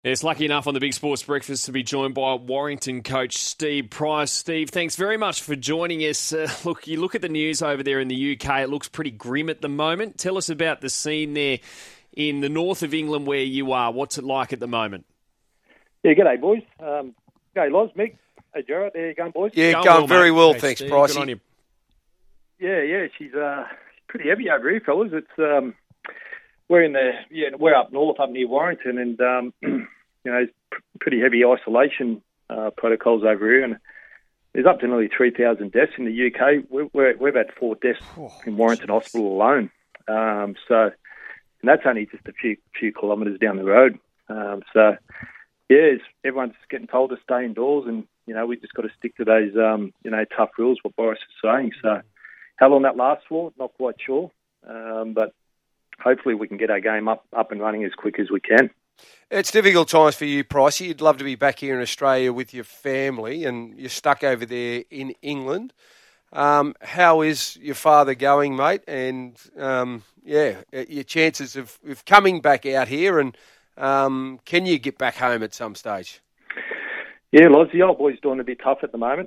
Yes, lucky enough on the Big Sports Breakfast to be joined by Warrington coach Steve Price. Steve, thanks very much for joining us. Look, you look at the news over there in the UK, it looks pretty grim at the moment. Tell us about the scene there in the north of England where you are. What's it like at the moment? Yeah, g'day, boys. G'day, Loz, Mick. Hey, Jarrett. How you going, boys? Yeah, going very well, Hey, thanks, Steve, Pricey. good on you. Yeah, she's pretty heavy over here, fellas. It's we're up north, up near Warrington, and it's pretty heavy isolation protocols over here, and there's up to nearly 3,000 deaths in the UK. We've had 4 deaths in Warrington Hospital alone. And that's only just a few kilometres down the road. Everyone's getting told to stay indoors, and we just got to stick to those tough rules. What Boris is saying. So how long that lasts for, not quite sure. But hopefully we can get our game up and running as quick as we can. It's difficult times for you, Pricey. You'd love to be back here in Australia with your family, and you're stuck over there in England. How is your father going, mate? And your chances of coming back out here, and can you get back home at some stage? Yeah, Loz, the old boy's doing a bit tough at the moment.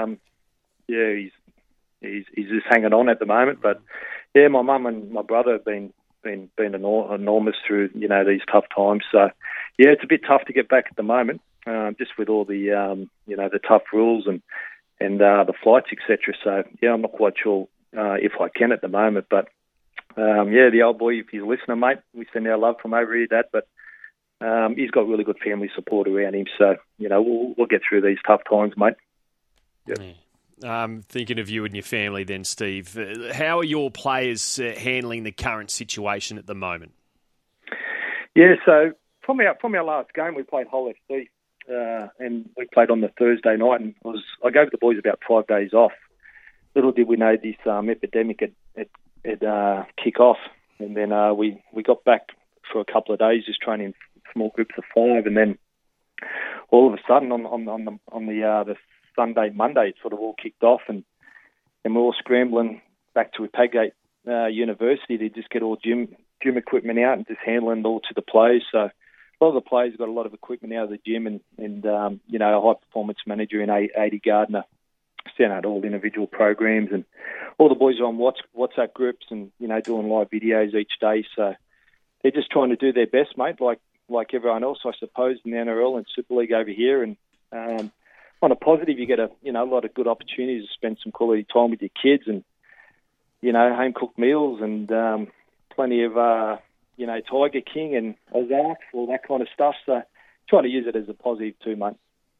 He's just hanging on at the moment. But yeah, my mum and my brother have been enormous through these tough times. So yeah, it's a bit tough to get back at the moment, just with all the the tough rules and the flights, etc. So yeah, I'm not quite sure if I can at the moment. But the old boy, if he's listening, mate, we send our love from over here, Dad. But he's got really good family support around him. So we'll get through these tough times, mate. Yep. Yeah. Thinking of you and your family then, Steve, how are your players handling the current situation at the moment? Yeah, so from our last game, we played Hull FC, and we played on the Thursday night, and I gave the boys about 5 days off. Little did we know this epidemic had kick off, and then we got back for a couple of days just training in small groups of 5, and then all of a sudden on the Sunday, Monday, it sort of all kicked off, and we're all scrambling back to Padgate University to just get all gym equipment out and just handling it all to the players. So a lot of the players got a lot of equipment out of the gym, and a high performance manager in AD Gardner sent out all individual programs, and all the boys are on WhatsApp groups and doing live videos each day. So they're just trying to do their best, mate, like everyone else, I suppose, in the NRL and Super League over here. And on a positive, you get a lot of good opportunities to spend some quality time with your kids, and home cooked meals, and plenty of Tiger King and Ozark, all that kind of stuff. So trying to use it as a positive too, mate.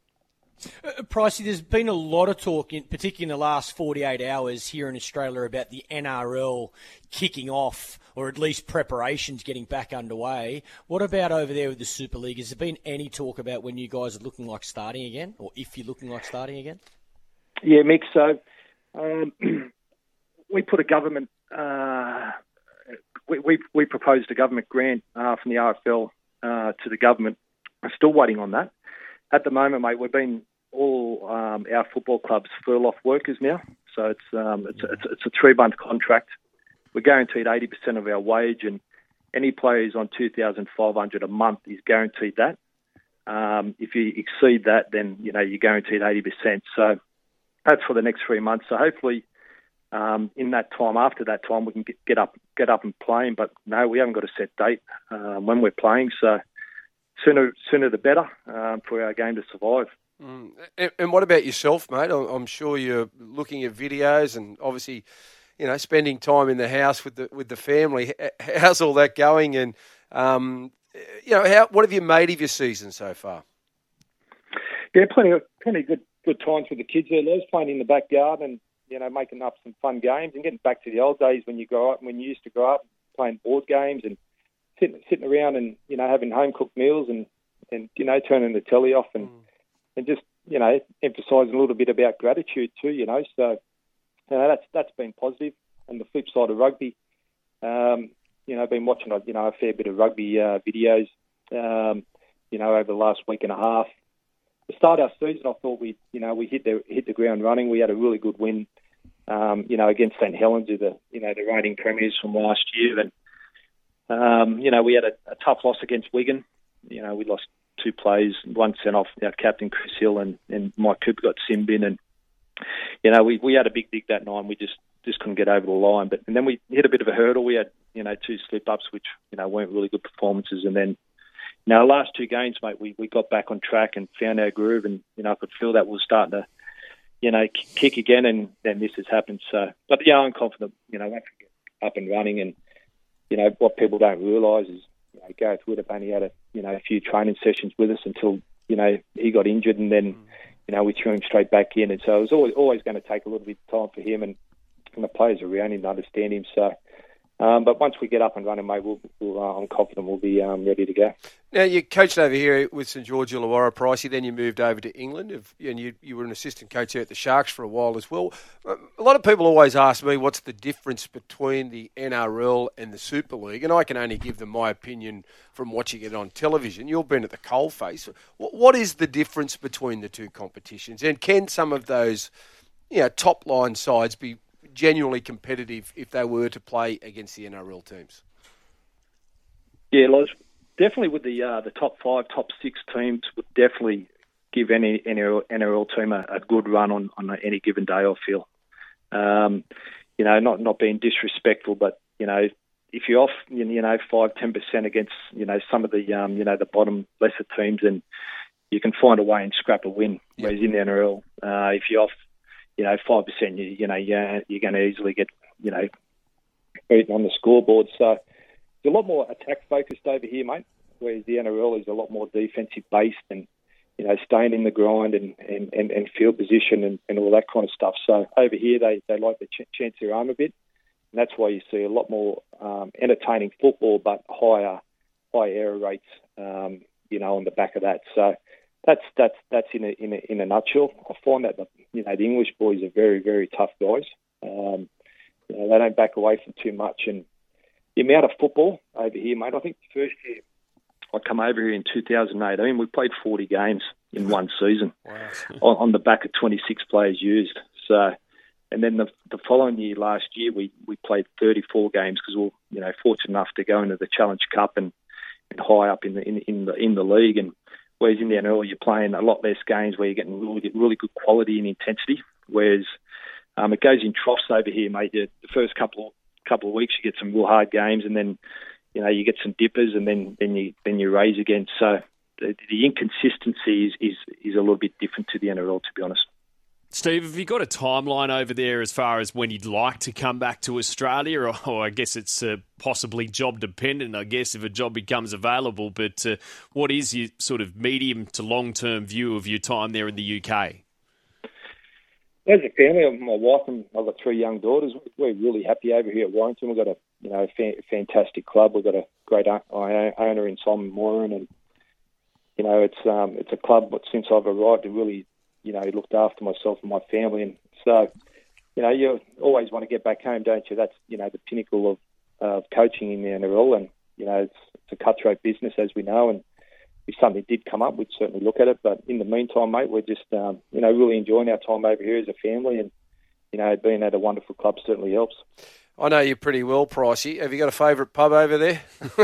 Pricey, there's been a lot of talk, particularly in the last 48 hours here in Australia, about the NRL kicking off, or at least preparations getting back underway. What about over there with the Super League? Has there been any talk about when you guys are looking like starting again, or if you're looking like starting again? Yeah, Mick, so we put a government... we proposed a government grant from the RFL to the government. I'm still waiting on that. At the moment, mate, we've been all our football clubs furlough workers now. So it's a 3-month contract. We're guaranteed 80% of our wage, and any player who's on $2,500 a month is guaranteed that. If you exceed that, then you're guaranteed 80%. So that's for the next 3 months. So hopefully, in that time, after that time, we can get up and playing. But no, we haven't got a set date when we're playing. So sooner the better for our game to survive. And what about yourself, mate? I'm sure you're looking at videos and obviously, spending time in the house with the family. How's all that going? And what have you made of your season so far? Yeah, plenty of good times with the kids there. There's playing in the backyard and making up some fun games and getting back to the old days when you used to grow up playing board games and sitting around and having home cooked meals and turning the telly off and just emphasising a little bit about gratitude too. So that's been positive. And the flip side of rugby, I've been watching a fair bit of rugby videos over the last week and a half. To start our season, I thought we hit the ground running. We had a really good win, against St Helens, the reigning premiers from last year. And we had a tough loss against Wigan. We lost two players, one sent off, our captain Chris Hill and Mike Cooper got sin bin, and we had a big dig that night. And we just couldn't get over the line, and then we hit a bit of a hurdle. We had two slip ups, which weren't really good performances, and then our last two games, mate, we got back on track and found our groove, and I could feel that we were starting to kick again, and then this has happened. So, but I'm confident. Once we get up and running, and what people don't realise is Gareth Wood have only had a few training sessions with us until he got injured, and then we threw him straight back in, and so it was always going to take a little bit of time for him and the players around him to understand him. So, but once we get up and running, mate, I'm confident we'll be ready to go. Now, you coached over here with St George Illawarra, Pricey, then you moved over to England, and you were an assistant coach there at the Sharks for a while as well. A lot of people always ask me what's the difference between the NRL and the Super League, and I can only give them my opinion from watching it on television. You've been at the coalface. What is the difference between the two competitions, and can some of those top-line sides be genuinely competitive if they were to play against the NRL teams? Yeah, Loz, definitely with the top 5, top 6 teams would definitely give any NRL team a good run on any given day, I feel. Not being disrespectful, but if you're off 5-10% against some of the bottom lesser teams, then you can find a way and scrap a win. Yep. Whereas in the NRL, if you're off 5%, you're going to easily get beaten on the scoreboard. So it's a lot more attack focused over here, mate. Whereas the NRL is a lot more defensive based and staying in the grind and field position and all that kind of stuff. So over here they like to chance their arm a bit, and that's why you see a lot more entertaining football, but high error rates, on the back of that. So that's in a nutshell. I find that the English boys are very, very tough guys. They don't back away from too much, and the amount of football over here, mate. I think the first year I come over here in 2018, we played 40 games in one season. Wow. on the back of 26 players used. So, and then the following year, last year, we played 34 games because we were fortunate enough to go into the Challenge Cup and high up in the league. And whereas in the NRL you're playing a lot less games where you're getting really good quality and intensity. Whereas it goes in troughs over here, mate. The first couple of weeks you get some real hard games, and then you get some dippers, and then you raise again. So the inconsistency is a little bit different to the NRL, to be honest. Steve, have you got a timeline over there as far as when you'd like to come back to Australia? Or I guess it's possibly job dependent, I guess, if a job becomes available. But what is your sort of medium to long-term view of your time there in the UK? As a family, my wife and I've got 3 young daughters. We're really happy over here at Warrington. We've got a fantastic club. We've got a great owner in Simon Moran, and it's a club that since I've arrived it really looked after myself and my family. And so you always want to get back home, don't you? That's the pinnacle of coaching in the NRL, and it's a cutthroat business, as we know. And if something did come up, we'd certainly look at it. But in the meantime, mate, we're just really enjoying our time over here as a family, and being at a wonderful club certainly helps. I know you pretty well, Pricey. Have you got a favourite pub over there?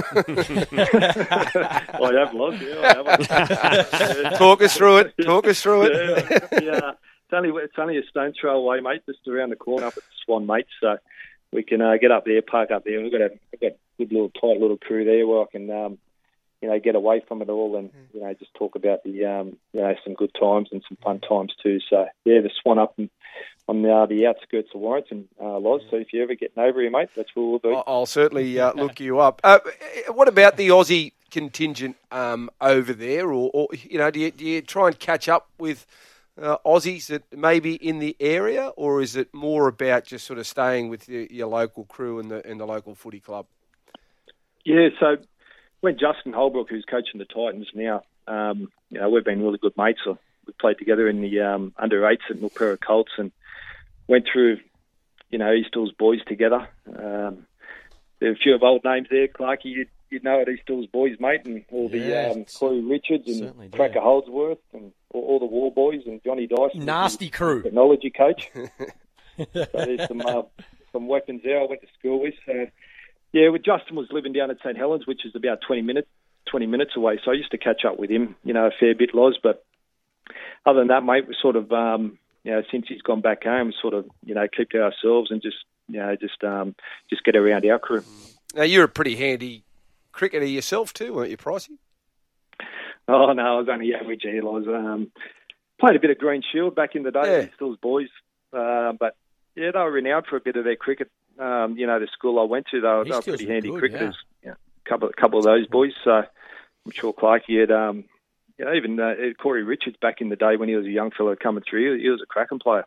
I have, Loz. Yeah, I have. Talk us through it. Yeah. It's only a stone's throw away, mate, just around the corner up at the Swan, mate. So we can get up there, park up there. We've got a good little tight little crew there where I can get away from it all and just talk about the some good times and some fun times too. So yeah, the Swan up on the outskirts of Warrington, Loz. So if you're ever getting over here, mate, that's where we'll be. I'll certainly look you up. What about the Aussie contingent over there, or do you try and catch up with Aussies that maybe in the area, or is it more about just sort of staying with your local crew and the local footy club? Yeah, so when Justin Holbrook, who's coaching the Titans now, we've been really good mates. So we played together in the under-8s at Milpera Colts and went through, East Hills Boys together. There are a few of old names there, Clarkie. You'd know at East Hills Boys, mate, and all the Corey Richards and Cracker Holdsworth and all the War Boys and Johnny Dyson. Nasty crew. Technology coach. So there's some weapons there I went to school with. So, yeah, Justin was living down at St Helens, which is about 20 minutes 20 minutes away, so I used to catch up with him, a fair bit, Loz. But other than that, mate, we sort of, since he's gone back home, sort of, keep to ourselves and just get around our crew. Now, you're a pretty handy cricketer yourself too, weren't you, Pricey? Oh, no, I was only average here, Loz. Played a bit of Green Shield back in the day, still as boys. But, yeah, they were renowned for a bit of their cricket. The school I went to, they were pretty handy cricketers. Yeah. Couple of those boys. So I'm sure Clarkie had, even Corey Richards back in the day when he was a young fellow coming through, he was a cracking player.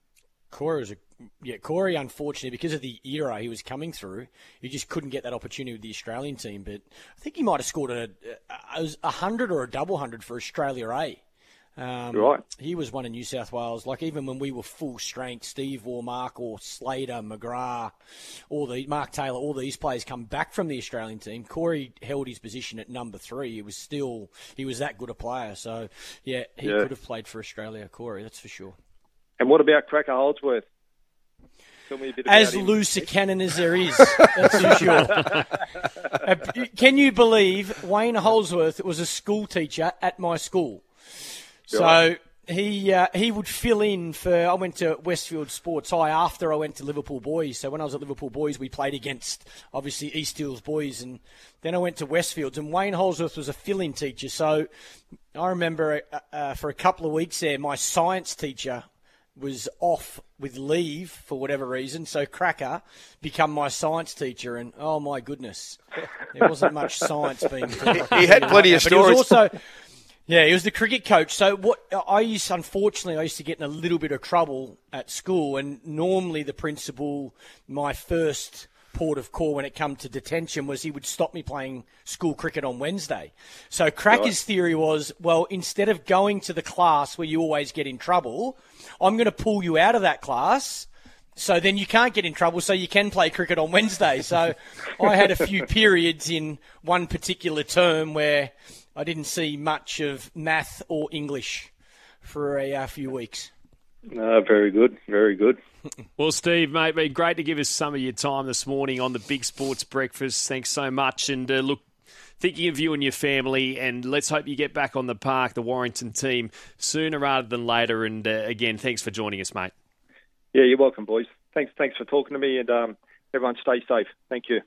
Corey, unfortunately, because of the era he was coming through, he just couldn't get that opportunity with the Australian team. But I think he might have scored a 100 or a double 100 for Australia A. Right. He was one in New South Wales. Like, even when we were full strength, Steve Warmark or Slater, McGrath, Mark Taylor, all these players come back from the Australian team. Corey held his position at number 3. He was that good a player. So, he could have played for Australia, Corey, that's for sure. And what about Cracker Holdsworth? Tell me a bit about as him. Loose a cannon as there is, that's for sure. Can you believe Wayne Holdsworth was a school teacher at my school? So he would fill in for. I went to Westfield Sports High after I went to Liverpool Boys. So when I was at Liverpool Boys, we played against obviously East Hills Boys, and then I went to Westfields. And Wayne Holdsworth was a fill-in teacher. So I remember for a couple of weeks there, my science teacher was off with leave for whatever reason, so Cracker become my science teacher, and oh my goodness, there wasn't much science being taught. He had plenty of stories. But he was also, he was the cricket coach. So I used to get in a little bit of trouble at school, and normally the principal, my first port of call when it come to detention was he would stop me playing school cricket on Wednesday. So Cracker's theory was, well, instead of going to the class where you always get in trouble, I'm going to pull you out of that class so then you can't get in trouble so you can play cricket on Wednesday. So I had a few periods in one particular term where I didn't see much of math or English for a few weeks. Very good, very good. Well, Steve, mate, been great to give us some of your time this morning on the Big Sports Breakfast. Thanks so much. And look, thinking of you and your family, and let's hope you get back on the park, the Warrington team, sooner rather than later. And again, thanks for joining us, mate. Yeah, you're welcome, boys. Thanks for talking to me, and everyone stay safe. Thank you.